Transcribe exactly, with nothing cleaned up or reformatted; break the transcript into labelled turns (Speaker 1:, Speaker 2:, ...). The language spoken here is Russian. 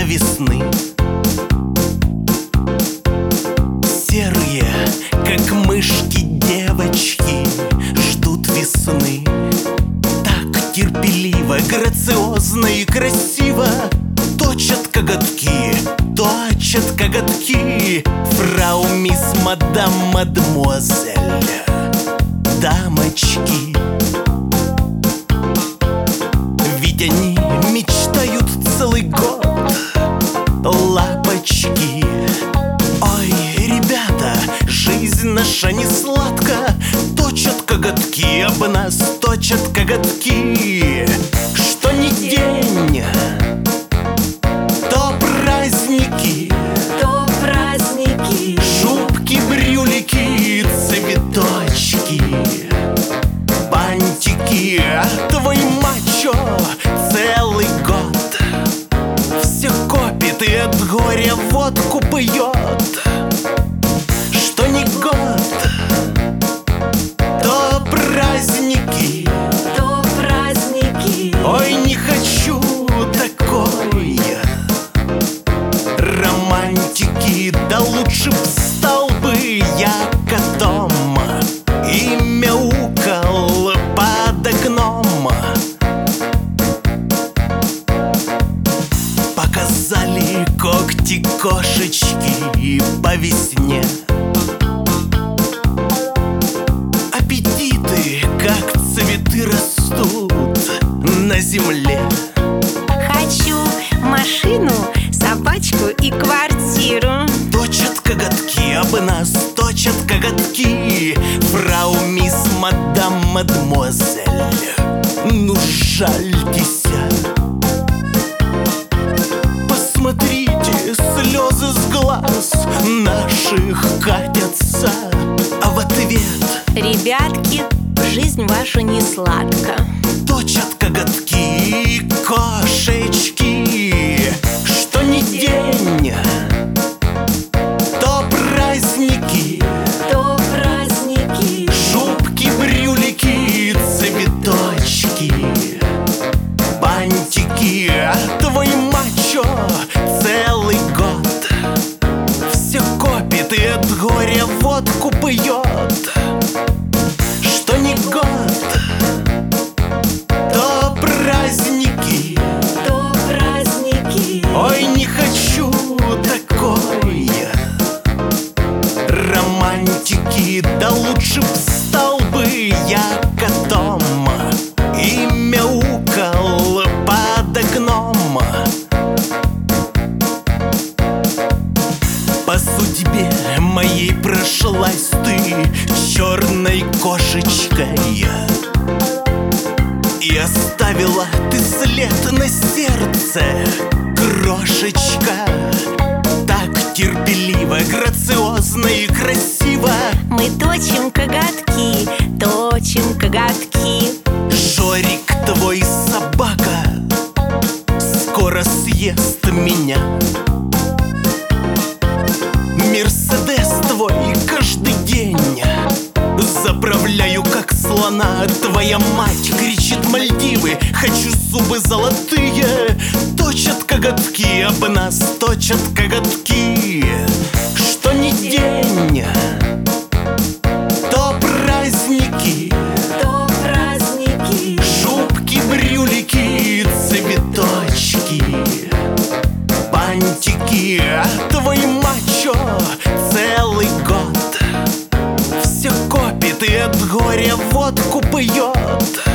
Speaker 1: весны. Серые, как мышки девочки, ждут весны. Так терпеливо, грациозно и красиво точат коготки, точат коготки. Фрау, мисс, мадам, мадемуазель, дамочки. Ведь они мечтают целый год, лапочки. Ой, ребята, жизнь наша не сладка. Точат коготки об нас, точат коготки. Что ни день, то праздники,
Speaker 2: то праздники.
Speaker 1: шубки, брюлики, цветочки, бантики. А твой мачо целый год все копит и от горя водку пьет. Что ни год, то праздники,
Speaker 2: то праздники.
Speaker 1: ой, не хочу такой романтики. Да лучше б стал бы я котом и мяукал под окном. Показали когти кошечки по весне. Аппетиты, как цветы, растут на земле.
Speaker 2: Хочу машину, собачку и квартиру.
Speaker 1: Точат коготки об нас, точат коготки. Фрау, мисс, мадам, мадемуазель, ну жальтесь. Посмотрите, слезы с глаз наших катятся. А в ответ:
Speaker 2: ребятки, жизнь ваша не сладка.
Speaker 1: точат коготки кошечки. Что ни день, то праздники,
Speaker 2: То праздники.
Speaker 1: шубки, брюлики, цветочки, бантики. А твой мачо целый год все копит и от горя водку пьет. Что ни год, то праздники,
Speaker 2: То праздники.
Speaker 1: ой, не хочу такой романтики. Да лучше б стал бы я котом и мяукал под окном. По судьбе моей прошлась ты черной кошечкой, и оставила ты след на сердце, крошечка. Так терпеливо, грациозно и красиво
Speaker 2: Мы точим коготки, точим коготки.
Speaker 1: Жорик, твой собака, скоро съест меня. Мерседес твой каждый день заправляю, как слона. Твоя мать кричит: Мальдивы, хочу зубы золотые. Точат коготки об нас, точат коготки. Что ни день, то праздники,
Speaker 2: То праздники.
Speaker 1: шубки, брюлики, цветочки, бантики. А твой мачо целый год все копит и от горя водку пьет.